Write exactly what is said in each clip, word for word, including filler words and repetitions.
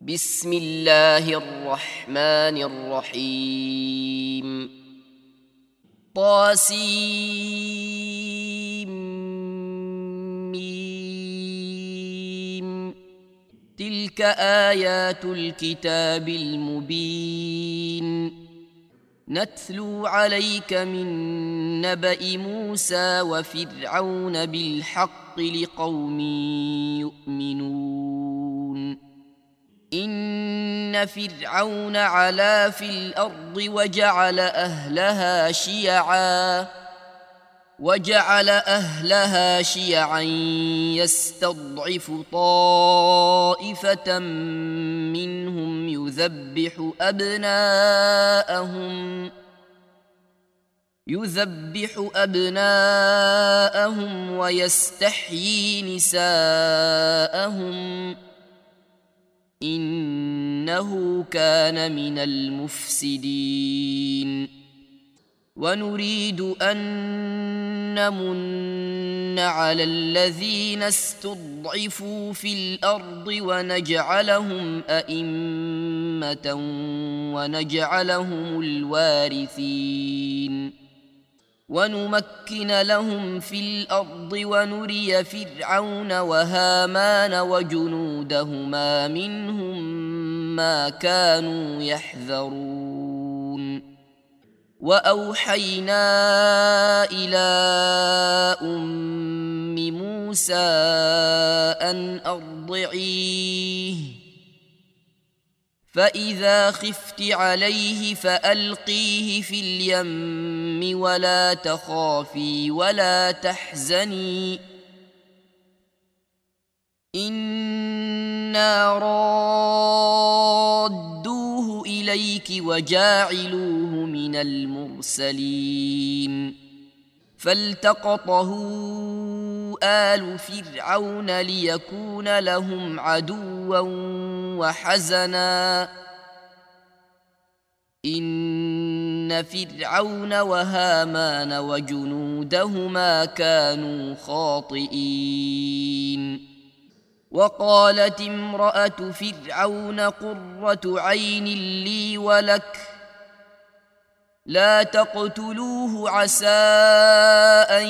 بسم الله الرحمن الرحيم طاسيم تلك آيات الكتاب المبين نتلو عليك من نبأ موسى وفرعون بالحق لقوم يؤمنون إن فرعون علا في الأرض وجعل أهلها شيعا وجعل أهلها شيعا يستضعف طائفة منهم يذبح أبناءهم يذبح أبناءهم ويستحيي نساءهم إنه كان من المفسدين ونريد أن نمن على الذين استضعفوا في الأرض ونجعلهم أئمة ونجعلهم الوارثين ونمكن لهم في الأرض ونري فرعون وهامان وجنودهما منهم ما كانوا يحذرون وأوحينا إلى أم موسى أن أرضعيه فإذا خفت عليه فألقيه في اليم ولا تخافي ولا تحزني إنا رادوه إليك وجاعلوه من المرسلين فالتقطه آل فرعون ليكون لهم عدوا وحزنا إن فرعون وهامان وجنودهما كانوا خاطئين وقالت امرأة فرعون قرة عين لي ولك لا تقتلوه عسى أن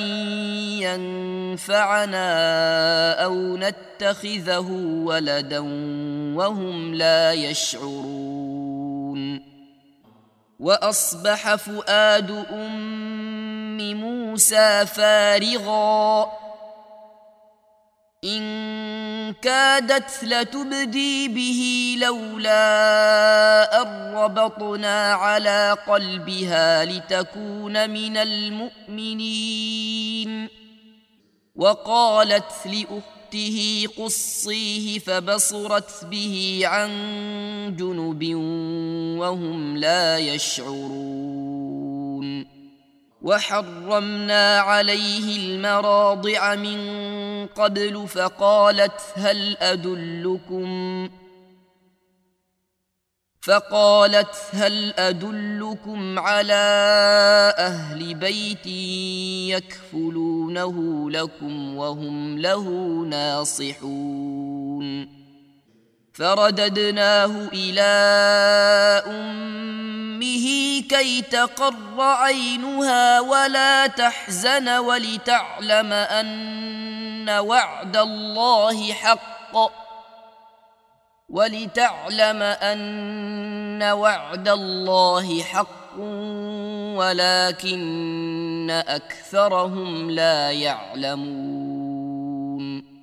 ينفعنا أو نتخذه ولدا وهم لا يشعرون وأصبح فؤاد أم موسى فارغا إن كادت لتبدي به لولا أن ربطنا على قلبها لتكون من المؤمنين وقالت لأخته قصيه فبصرت به عن جنب وهم لا يشعرون وحرمنا عليه المراضع من قبل فقالت هل أدلكم فقالت هل أدلكم على أهل بيت يكفلونه لكم وهم له ناصحون فرددناه إلى أمه كي تقر عينها ولا تحزن ولتعلم أن وعد الله حق ولتعلم أن وعد الله حق ولكن أكثرهم لا يعلمون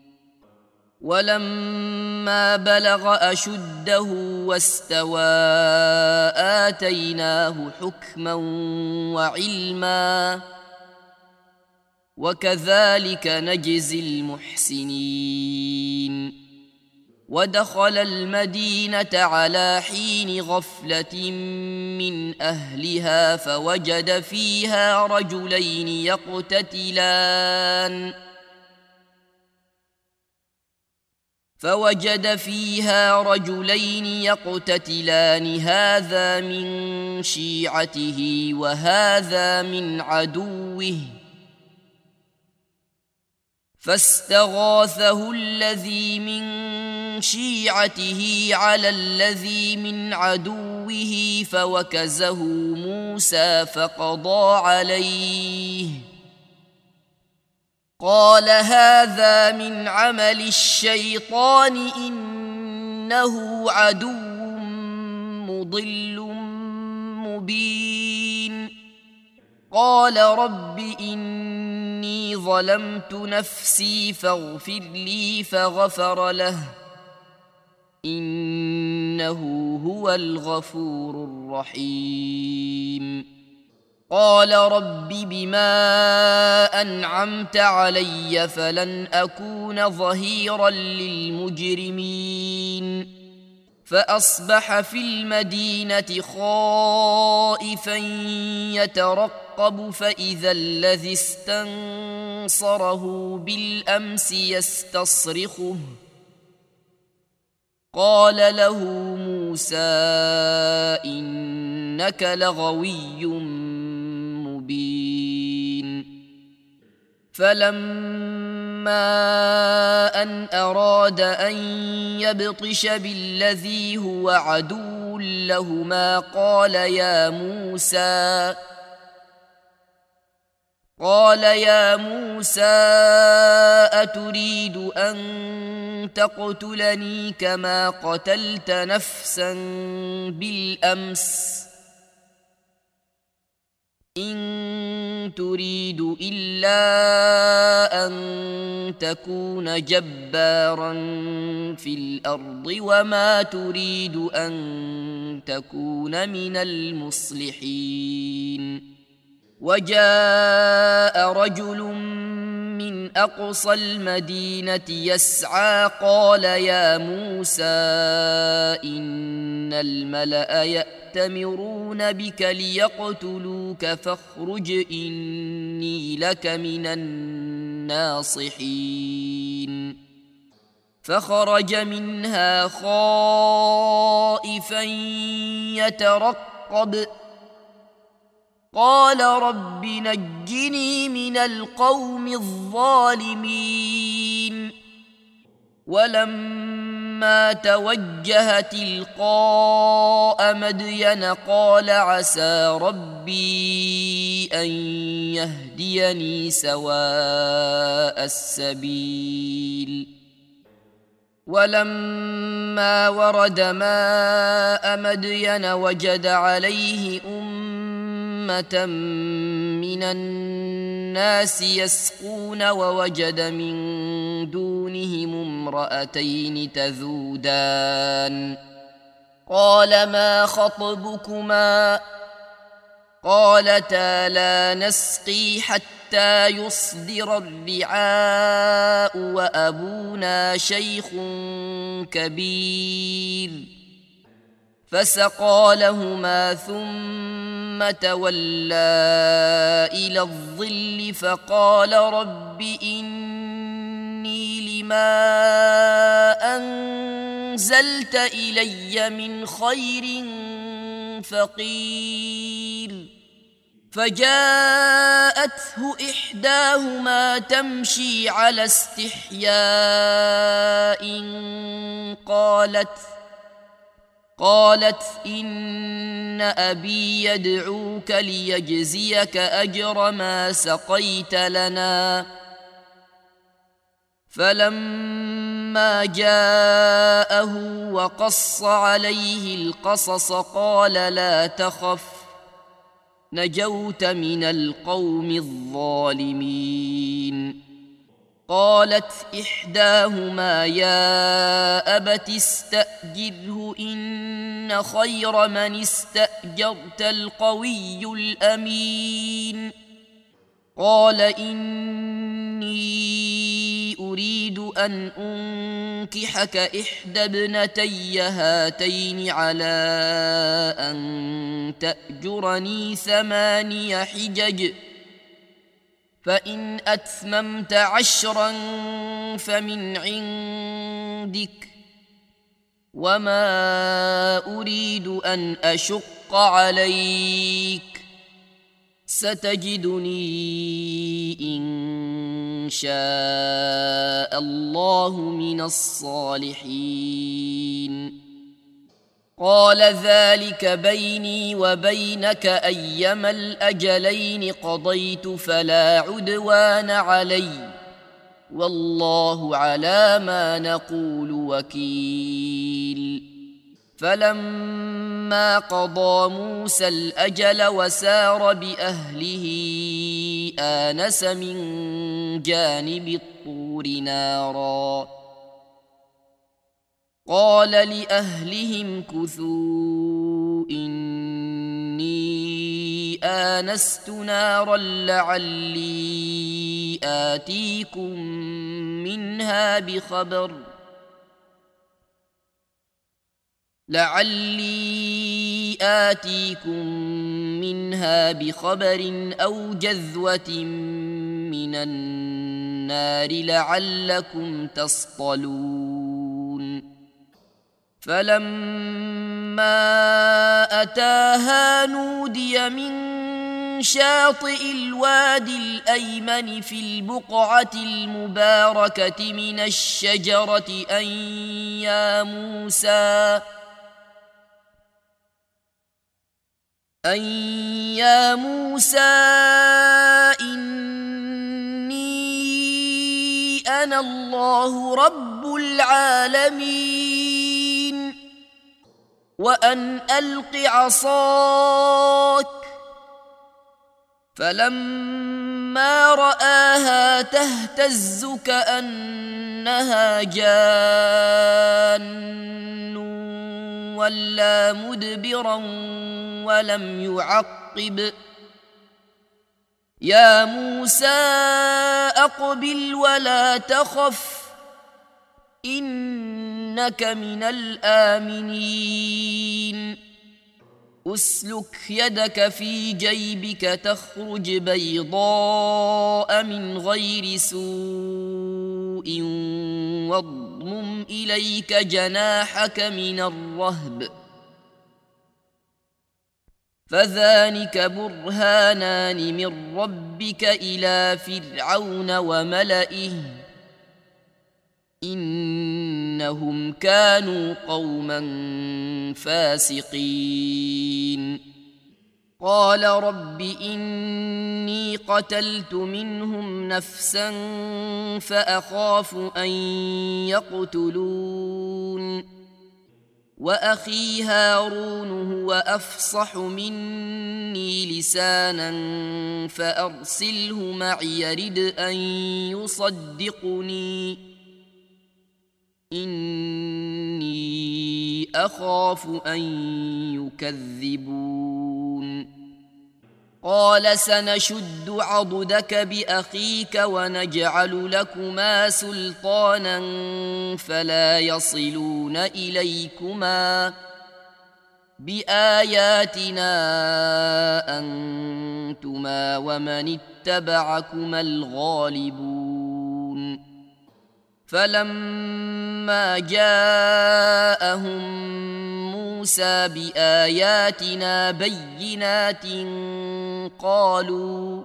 ولما بلغ أشده واستوى آتيناه حكما وعلما وكذلك نجزي المحسنين ودخل المدينة على حين غفلة من أهلها فوجد فيها رجلين يقتتلان فوجد فيها رجلين يقتتلان هذا من شيعته وهذا من عدوه فاستغاثه الذي من شيعته على الذي من عدوه فوكزه موسى فقضى عليه قال هذا من عمل الشيطان إنه عدو مضل مبين قال رب إني ظلمت نفسي فاغفر لي فغفر له إنه هو الغفور الرحيم قال رب بما أنعمت علي فلن أكون ظهيرا للمجرمين فأصبح في المدينة خائفا يترقب فإذا الذي استنصره بالأمس يستصرخه قال له موسى إنك لغوي مبين فلما أن أراد أن يبطش بالذي هو عدو لهما قال يا موسى قال يا موسى أتريد أن تقتلني كما قتلت نفسا بالأمس إن تريد إلا أن تكون جبارا في الأرض وما تريد أن تكون من المصلحين وجاء رجل من أقصى المدينة يسعى قال يا موسى إن الملأ يأتمرون بك ليقتلوك فاخرج إني لك من الناصحين فخرج منها خائفا يترقب قال رب نجني من القوم الظالمين ولما توجه تلقاء مدين قال عسى ربي أن يهديني سواء السبيل ولما ورد ماء مدين وجد عليه أمة من الناس يسقون ووجد من دونهم امرأتين تذودان قال ما خطبكما قالتا لا نسقي حتى يصدر الرعاء وأبونا شيخ كبير فسقى لهما ثم تولى إلى الظل فقال رب إني لما أنزلت إلي من خير فقير فجاءته إحداهما تمشي على استحياء قالت قالت إن أبي يدعوك ليجزيك أجر ما سقيت لنا فلما جاءه وقص عليه القصص قال لا تخف نجوت من القوم الظالمين قالت إحداهما يا أبت استأجره إن خير من استأجرت القوي الأمين قال إني أريد أن أنكحك إحدى ابنتي هاتين على أن تأجرني ثماني حجج فإن أتممت عشرا فمن عندك وما أريد أن أشق عليك ستجدني إن شاء الله من الصالحين. قال ذلك بيني وبينك أيما الأجلين قضيت فلا عدوان علي والله على ما نقول وكيل. فلما قضى موسى الأجل وسار بأهله آنس من جانب الطور نارا قال لأهلهم كثوا إني آنست نارا لعلي آتيكم منها بخبر لعلي آتيكم منها بخبر أو جذوة من النار لعلكم تصطلون. فلما أتاها نودي من شاطئ الوادي الأيمن في البقعة المباركة من الشجرة أن يا موسى أن يا موسى إني أنا الله رب العالمين وأن ألق عصاك. فلما رآها تهتز كأنها جان ولا مدبرا ولم يعقب يا موسى أقبل ولا تخف إنك من الآمنين. أسلك يدك في جيبك تخرج بيضاء من غير سوء واضمم إليك جناحك من الرهب فذلك برهانان من ربك إلى فرعون وملئه إنهم كانوا قوما فاسقين. قال رب إني قتلت منهم نفسا فأخاف أن يقتلون وأخي هارون هو أفصح مني لسانا فأرسله معي يرد أن يصدقني إني أخاف أن يكذبون. قال سنشد عضدك بأخيك ونجعل لكما سلطانا فلا يصلون إليكما بآياتنا أنتما ومن اتبعكما الغالبون. فلما جاءهم موسى بآياتنا بينات قالوا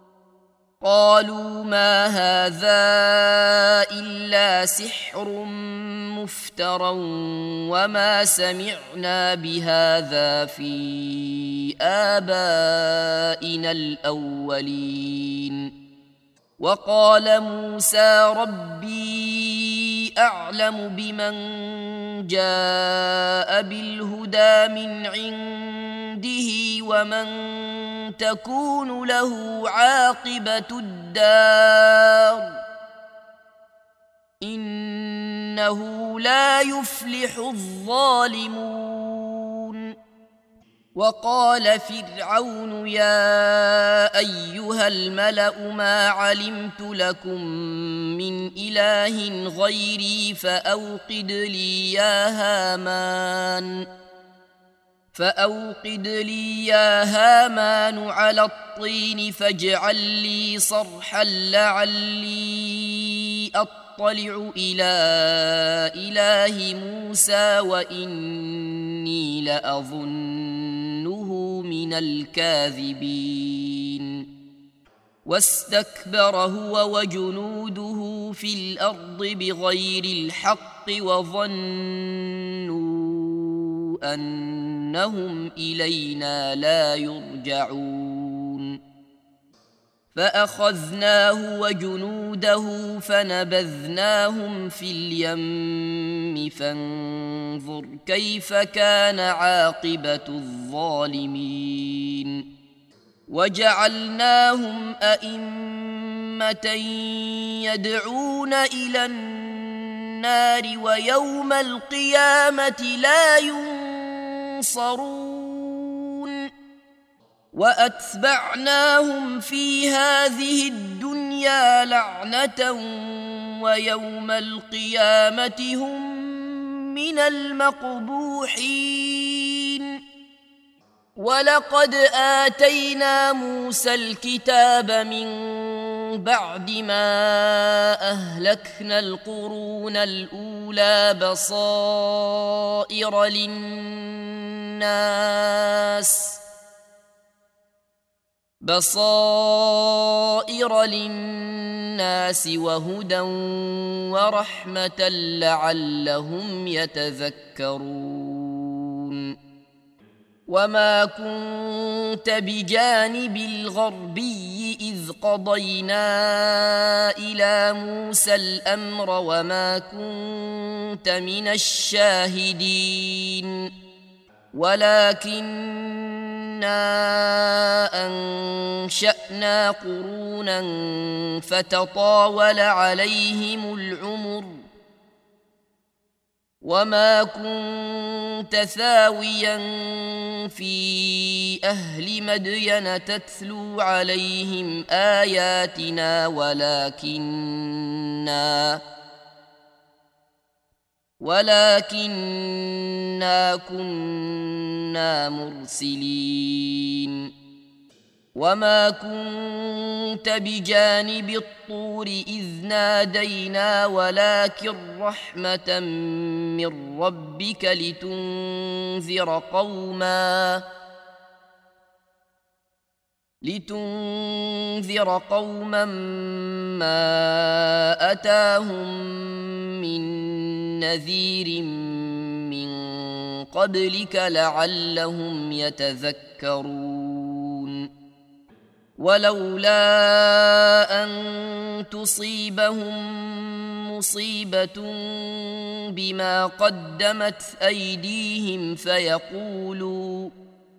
قالوا ما هذا إلا سحر مفترى وما سمعنا بهذا في آبائنا الأولين. وقال موسى ربي أعلم بمن جاء بالهدى من عنده ومن تكون له عاقبة الدار إنه لا يفلح الظالمون. وقال فرعون يا أيها الملأ ما علمت لكم من إله غيري فأوقد لي يا هامان فأوقد لي يا هامان على الطين فاجعل لي صرحا لعلي أطلع إلى إله موسى وإني لأظنه من الكاذبين. واستكبر هو وجنوده في الأرض بغير الحق وظنوا أنهم إلينا لا يرجعون فأخذناه وجنوده فنبذناهم في اليم فانظر كيف كان عاقبة الظالمين وجعلناهم أئمة يدعون إلى النار ويوم القيامة لا ينصرون وأتبعناهم في هذه الدنيا لعنة ويوم القيامة هم من المقبوحين ولقد آتينا موسى الكتاب من بعد ما أهلكنا القرون الأولى بصائر للناس بصائر للناس وهدى ورحمة لعلهم يتذكرون وما كنت بجانب الغربي إذ قضينا إلى موسى الأمر وما كنت من الشاهدين ولكننا أنشأنا قرونا فتطاول عليهم العمر وما كنت ثاويا في أهل مدين تتلو عليهم آياتنا ولكننا ولكننا كنا مرسلين وما كنت بجانب الطور إذ نادينا ولكن رحمة من ربك لتنذر قوما لتنذر قوما ما أتاهم من نذير من قبلك لعلهم يتذكرون ولولا أن تصيبهم مصيبة بما قدمت أيديهم فيقولوا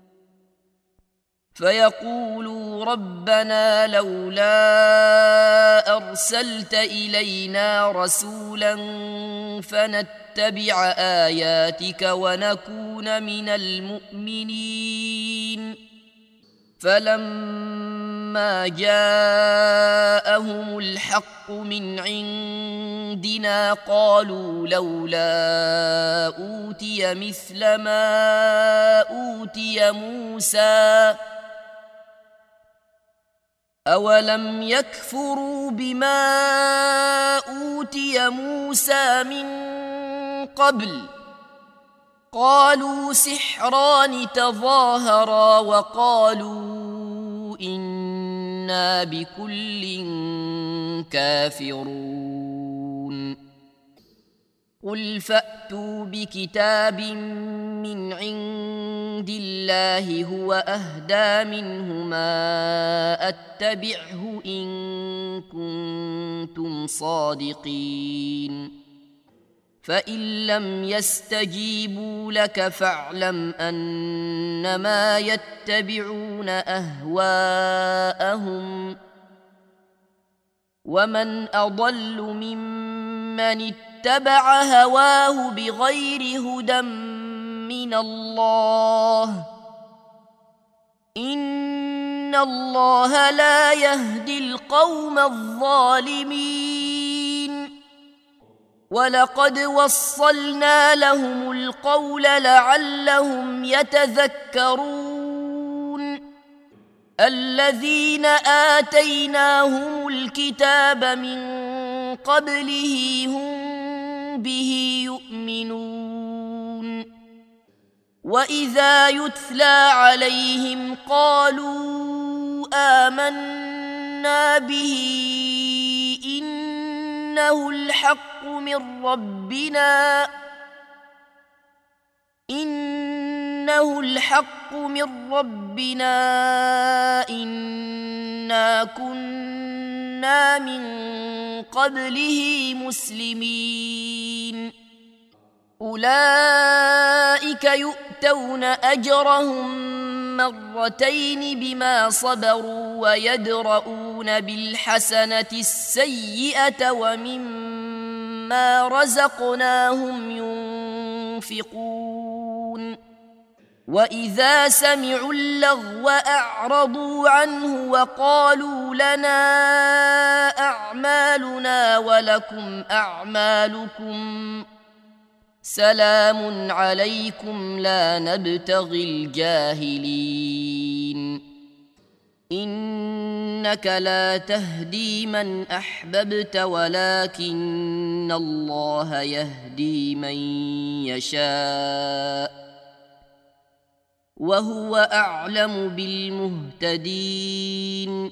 فيقولوا ربنا لولا أرسلت إلينا رسولا فنتبع آياتك ونكون من المؤمنين فلما جاءهم الحق من عندنا قالوا لولا أوتي مثل ما أوتي موسى أولم يكفروا بما أوتي موسى من قبل قالوا سحران تظاهرا وقالوا إنا بكل كافرون قل فأتوا بكتاب من عند الله هو أهدى منهما أتبعه إن كنتم صادقين فإن لم يستجيبوا لك فاعلم أنما يتبعون أهواءهم ومن أضل ممن اتبع هواه بغير هدى من الله إن الله لا يهدي القوم الظالمين ولقد وصلنا لهم القول لعلهم يتذكرون الذين آتيناهم الكتاب من قبله هم به يؤمنون وإذا يتلى عليهم قالوا آمنا آمنا به إنه الحق من ربنا إنه الحق من ربنا إنا كنا من قبله مسلمين أولئك يؤتون أجرهم مرتين بما صبروا ويدرؤون بالحسنة السيئة ومما رزقناهم ينفقون وإذا سمعوا اللغو أعرضوا عنه وقالوا لنا أعمالنا ولكم أعمالكم سلام عليكم لا نبتغي الجاهلين إنك لا تهدي من أحببت ولكن الله يهدي من يشاء وهو أعلم بالمهتدين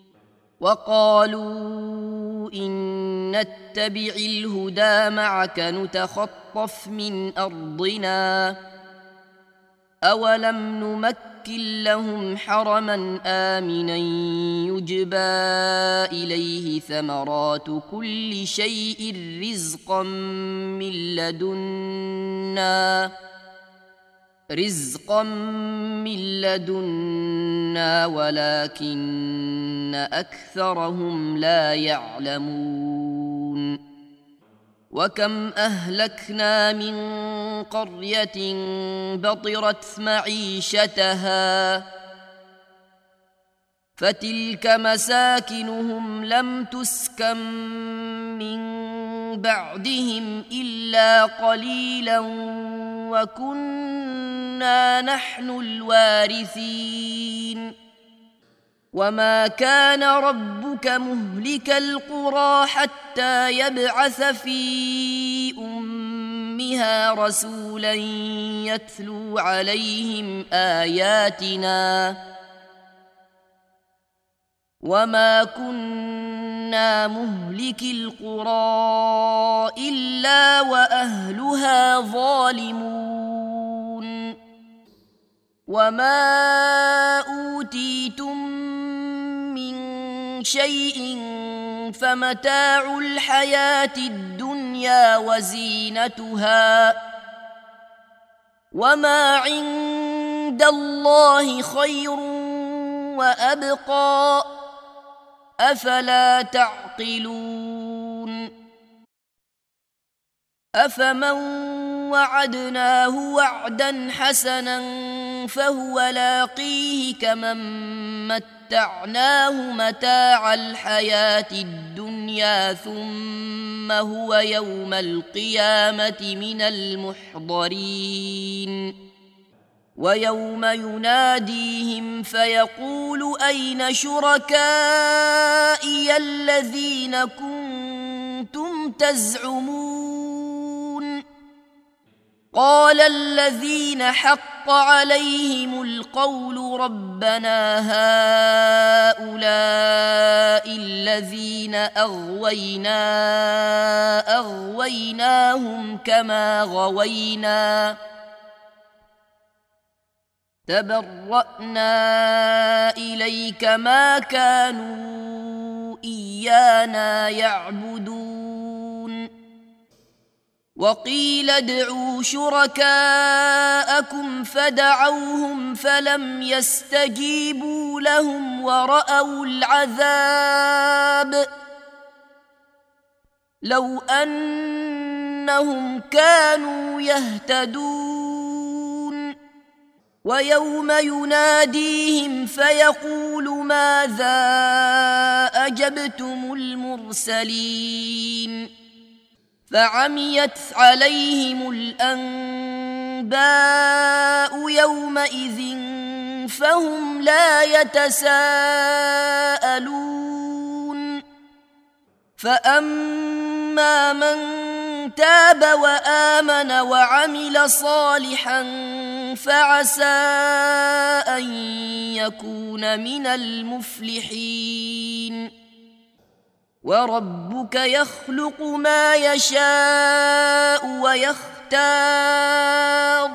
وقالوا إن نتبع الهدى معك نتخطف من أرضنا أولم نمكن لهم حرما آمنا يجبى إليه ثمرات كل شيء رزقا من لدنا رزقا من لدنا ولكن أكثرهم لا يعلمون وكم أهلكنا من قرية بطرت معيشتها فتلك مساكنهم لم تسكن من بعدهم إلا قليلا وكنا نحن الوارثين وما كان ربك مهلك القرى حتى يبعث في أمها رسولا يتلو عليهم آياتنا وما كنا مهلك القرى إلا وأهلها ظالمون وما أوتيتم من شيء فمتاع الحياة الدنيا وزينتها وما عند الله خير وأبقى أفلا تعقلون أفمن وعدناه وعدا حسنا فهو لاقيه كمن متعناه متاع الحياة الدنيا ثم هو يوم القيامة من المحضرين ويوم يناديهم فيقول أين شركائي الذين كنتم تزعمون قال الذين حق عليهم القول ربنا هؤلاء الذين أغوينا أغويناهم كما غوينا تبرأنا إليك ما كانوا إيانا يعبدون وقيل ادعوا شركاءكم فدعوهم فلم يستجيبوا لهم ورأوا العذاب لو أنهم كانوا يهتدون ويوم يناديهم فيقول ماذا أجبتم المرسلين فعميت عليهم الأنباء يومئذ فهم لا يتساءلون فأما من تاب وآمن وعمل صالحا فعسى أن يكون من المفلحين وربك يخلق ما يشاء ويختار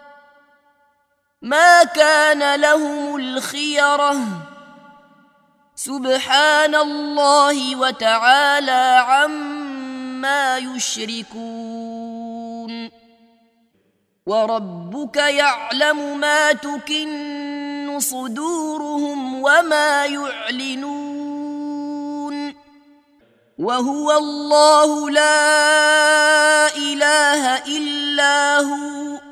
ما كان لهم الخيرة سبحان الله وتعالى عما يشركون وربك يعلم ما تكن صدورهم وما يعلنون وهو الله لا إله إلا هو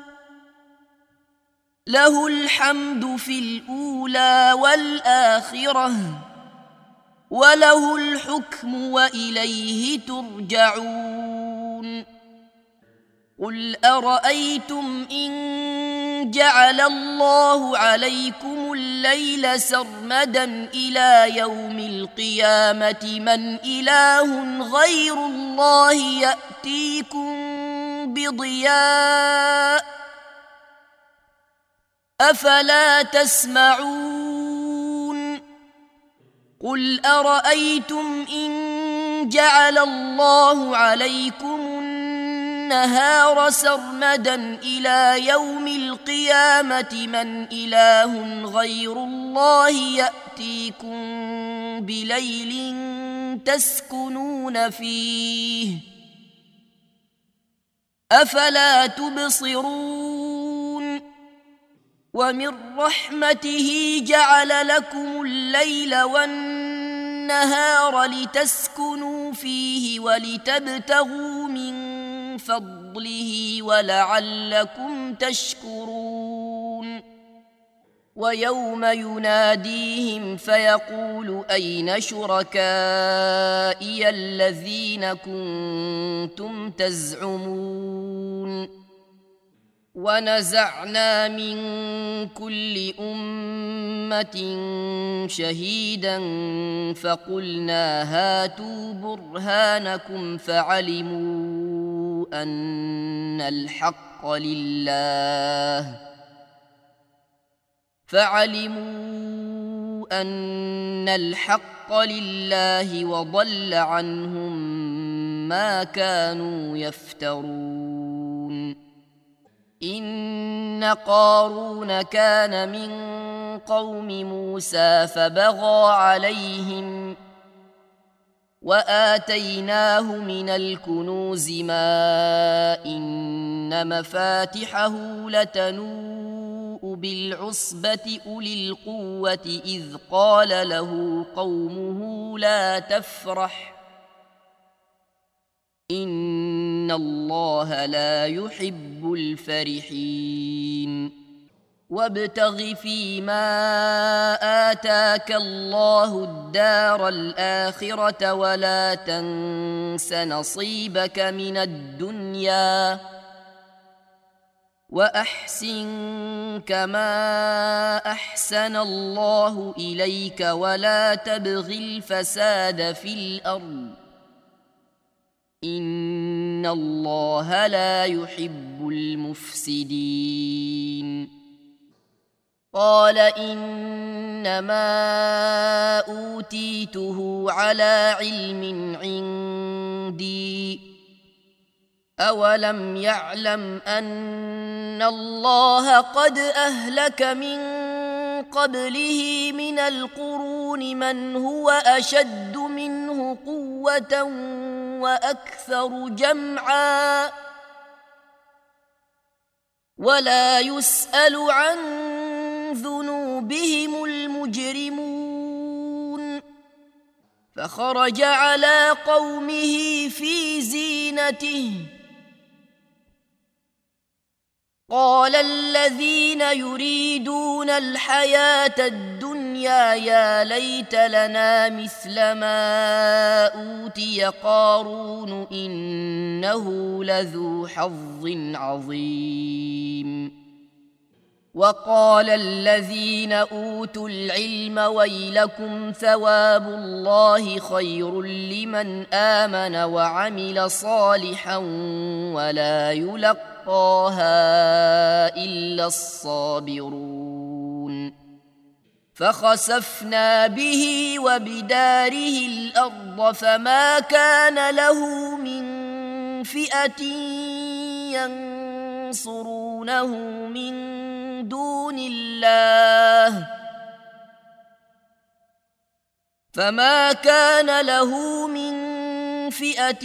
له الحمد في الأولى والآخرة وله الحكم وإليه ترجعون قل أرأيتم إن جعل الله عليكم الليل سرمدا إلى يوم القيامة من إله غير الله يأتيكم بضياء أفلا تسمعون قل أرأيتم إن جعل الله عليكم النهار سرمدا إلى يوم القيامة من إله غير الله يأتيكم بليل تسكنون فيه أفلا تبصرون ومن رحمته جعل لكم الليل والنهار لتسكنوا فيه ولتبتغوا من فضله ولعلكم تشكرون ويوم يناديهم فيقول أين شركائي الذين كنتم تزعمون ونزعنا من كل أمة شهيدا فقلنا هاتوا برهانكم فعلموا أن الحق لله فعلموا أن الحق لله وضل عنهم ما كانوا يفترون إن قارون كان من قوم موسى فبغى عليهم وآتيناه من الكنوز ما إن مفاتحه لتنوء بالعصبة أولي القوة إذ قال له قومه لا تفرح إن الله لا يحب الفرحين وابتغ فيما آتاك الله الدار الآخرة ولا تنس نصيبك من الدنيا وأحسن كما أحسن الله إليك ولا تبغ الفساد في الأرض إن الله لا يحب المفسدين قال إنما أوتيته على علم عندي أولم يعلم أن الله قد أهلك من قبله من القرون من هو أشد منه قوة وأكثر جمعا ولا يسأل عن ذنوبهم المجرمون فخرج على قومه في زينته قال الذين يريدون الحياة الدنيا يا ليت لنا مثل ما أوتي قارون إنه لذو حظ عظيم وقال الذين أوتوا العلم ويلكم ثواب الله خير لمن آمن وعمل صالحا ولا يلقاها إلا الصابرون فخسفنا به وبداره الأرض فما كان له من فئة ينصرونه من دون الله فما كان له من فئة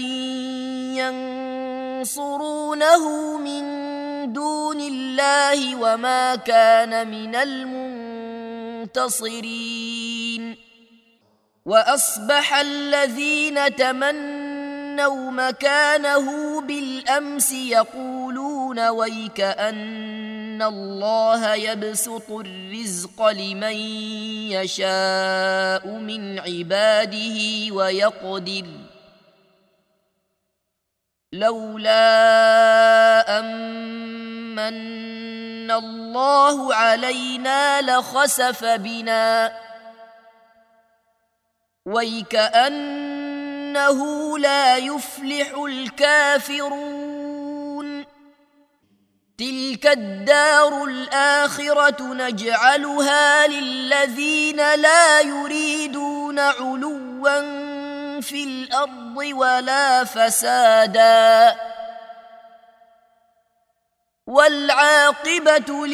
ينصرونه من دون الله وما كان من المنتصرين وأصبح الذين تمنوا مكانه بالأمس يقولون ويك أن الله يبسط الرزق لمن يشاء من عباده ويقدر لولا أمن الله علينا لخسف بنا ويكأنه لا يفلح الكافرون تلك الدار الآخرة نجعلها للذين لا يريدون علوا في الأرض ولا فسادا والعاقبة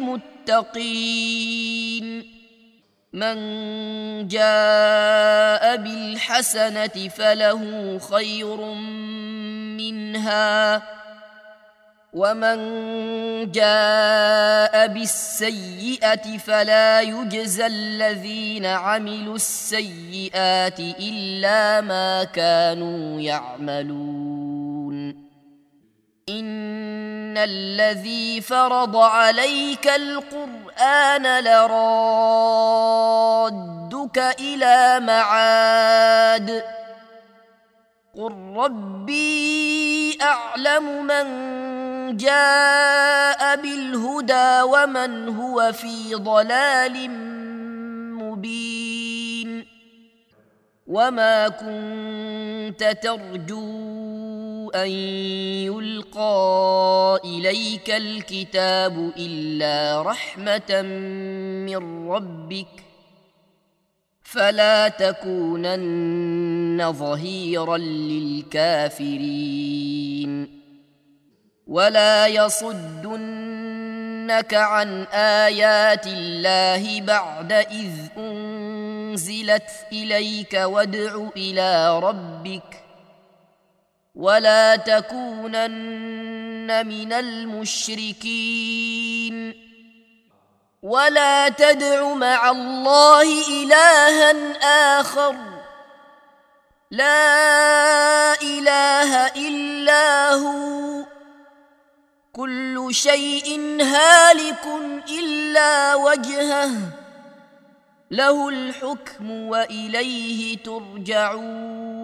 للمتقين من جاء بالحسنة فله خير منها ومن جاء بالسيئة فلا يجزى الذين عملوا السيئات إلا ما كانوا يعملون إن الذي فرض عليك القرآن لرادك إلى معاد قل ربي أعلم من جاء بالهدى ومن هو في ضلال مبين وما كنت ترجو أن يلقى إليك الكتاب إلا رحمة من ربك فلا تكونن ظهيرا للكافرين ولا يصدنك عن آيات الله بعد إذ أنزلت إليك وادع إلى ربك ولا تكونن من المشركين ولا تدع مع الله إلها آخر لا إله إلا هو كل شيء هالك إلا وجهه له الحكم وإليه ترجعون